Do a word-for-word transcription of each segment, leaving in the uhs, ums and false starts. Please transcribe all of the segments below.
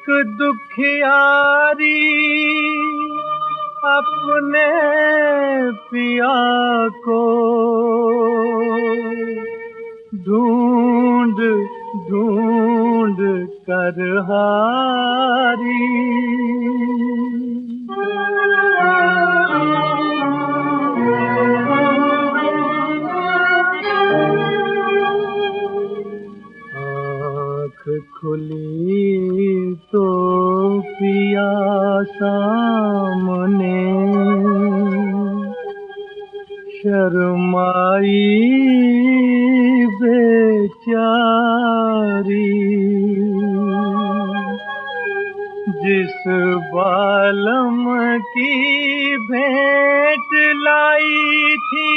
एक दुखियारी अपने पिया को ढूंढ ढूंढ कर हारी। खुली तो पिया सामने, शर्माई बेचारी। जिस बालम की भेंट लाई थी,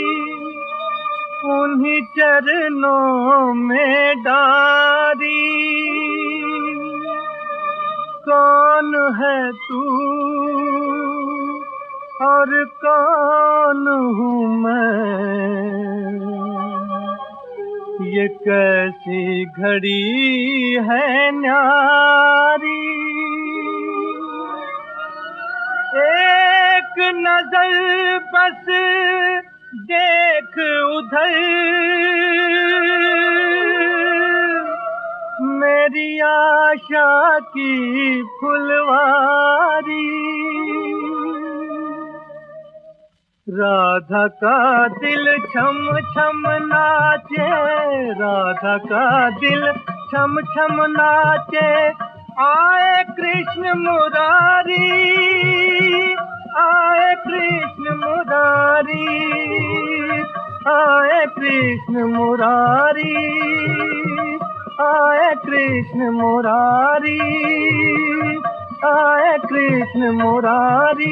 उन्हीं चरणों में डारी। कौन है तू और कौन हूँ मैं, ये कैसी घड़ी है न्यारी। एक नजर बस देख उधर, मेरी आशा की फुलवारी। राधा का दिल छम छम नाचे, राधा का दिल छम छम नाचे। आए कृष्ण मुरारी, आए कृष्ण मुरारी, आए कृष्ण मुरारी, आए कृष्ण मुरारी, आए कृष्ण मुरारी,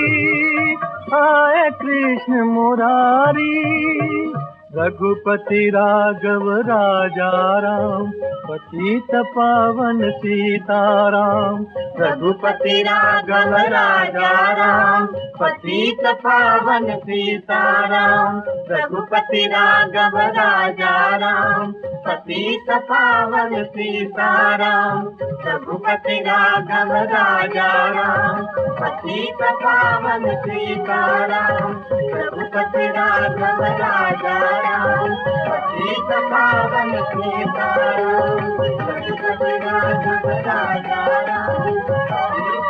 आए कृष्ण मुरारी। रघुपति राघव राजा राम, पतित पावन सीताराम। रघुपति राघव राजा राम, पतित पावन सीताराम। रघुपति राघव राजा राम, पतित पावन सीताराम। रघुपति राघव राजा राम, पतित पावन सीताराम। रघुपति राघव राजा राम, पतित पावन सीताराम। रघुपति राघव राजा राम,